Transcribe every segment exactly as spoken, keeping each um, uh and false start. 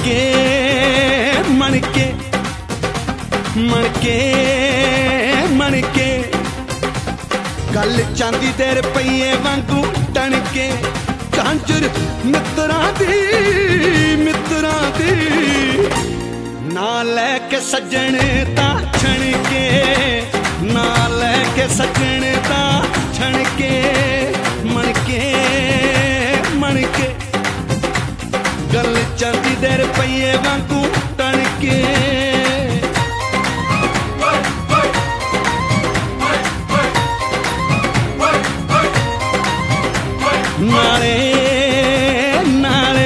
के मन के मन के मन के गल चांदी दे रुपये वांगू टन के झांझर मित्रा दी मित्रा दी ना लैके सज्जन ता छण के ना लैके सज्जन ता छण के मन के मन के गल चांदी दे रुपये वांगू टन के नाले नाले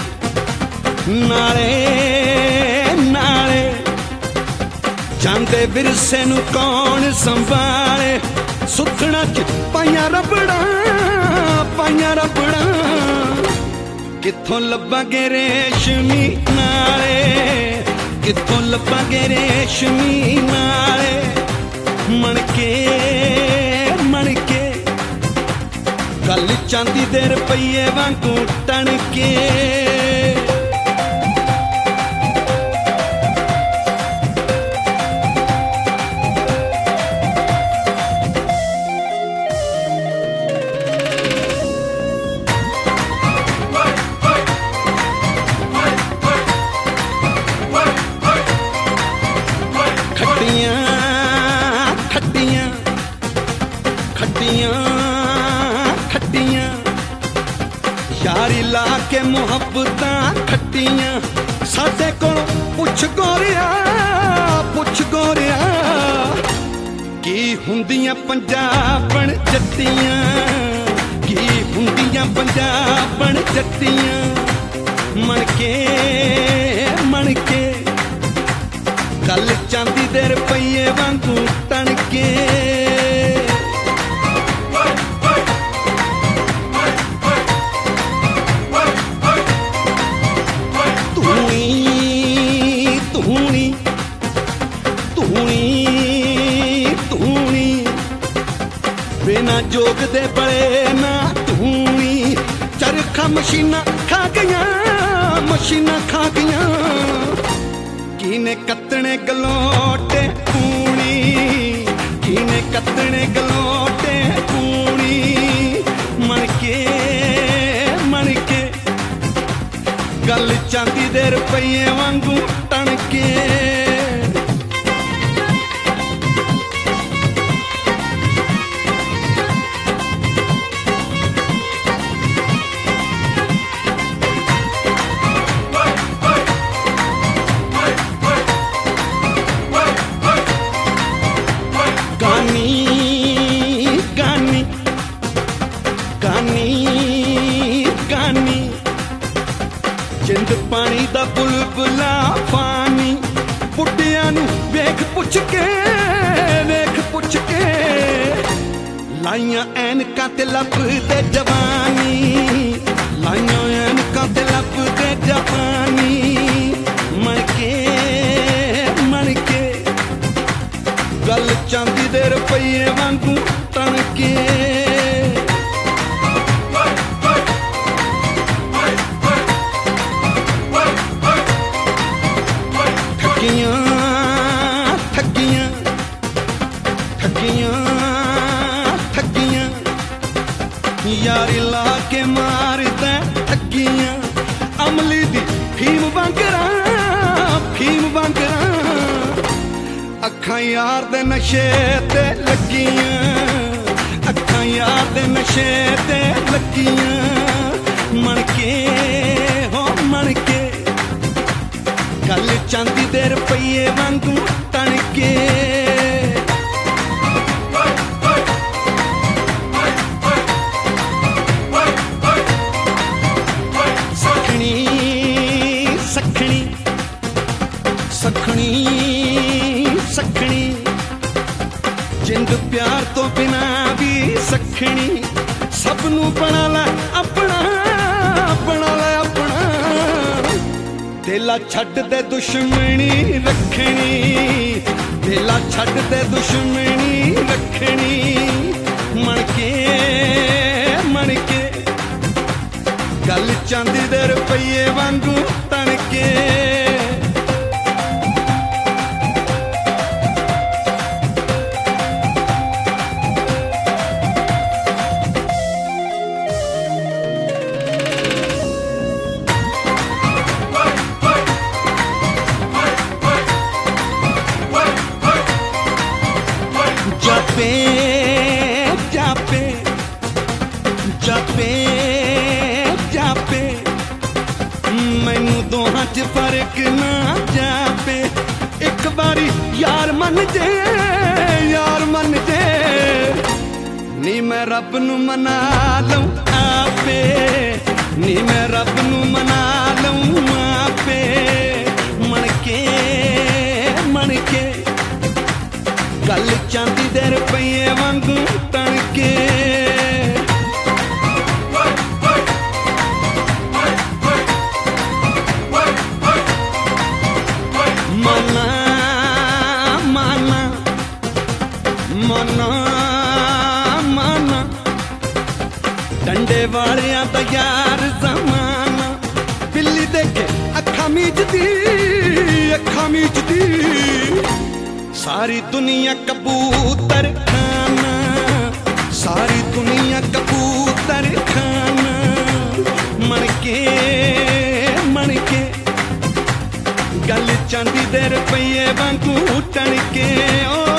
नाले नाले जांदे विरसे नू कौन संभाले सुथना च पाइया रबड़ा पाइया रबड़ा कित्थों लब्बांगे रेशमी नाले कित्थों लब्बांगे रेशमी नाले मन के मन के गल चांदी दे रुपये वांगू टन के खट्टियां खट्टियां खट्टियां खट्टियां यारी ला के मुहब्बतां खट्टियां साडे कोल पुछ गोरिया पुछ गोरिया की हुंदियां पंजाबण जट्टियां की हुंदियां पंजाबण जट्टियां मन के मन के गल चांदी दे रुपये वांगू टन के बिना जोग दे बड़े ना धूनी चरखा मशीना खा गया मशीना खा गया किने कतने गलोटे पूनी किने कतने गलोटे पूनी मन के मन के गल चांदी दे रुपये वांगू टन के जिंद पानी दा बुलबुला पानी बुढ़िया नू वेख पुछ के वेख पुछ के लाइया ऐनकां ते लभदे जवानी लाइया ऐनकां ते लभदे जवानी मन के मन के गल चांदी दे रुपये वांगू टन के ठगियां ठगियां ठगियां यारी ला के मारदा ठगियां अमली दी फीम वांगरा फीम वांगरा अखां यार दे नशे ते लगियां अखां यार दे नशे ते लगियां मन के हो मन के गल चांदी दे रुपये वांगू टन के सखनी सखनी सखनी सखनी जिंद प्यार तो बिना भी सखनी सबनू बना ला अपना बना ला अपना दिला छड्ड दे दुश्मनी रखनी दिला छड्ड दे दुश्मनी रखनी मन के मन के गल चांदी दे रुपये वांगू तनके जापे जापे जापे जापे मैनू दोहां च फर्क ना जापे एक बारी यार मन जे यार मन जे नी मैं रब नू मना लऊं आपे नी मैं रब नू मना लऊं आपे मन के मन के गल चांदी दे रुपये वांगू तनके मना मना मना मना डंडे वालियां दा यार जमाना बिल्ली देखे अखा मीचदी अखा मीचदी सारी दुनिया कबूतर खाना सारी दुनिया कबूतर खाना मन के मन के गल चांदी दे रुपये वांगू तनके ओ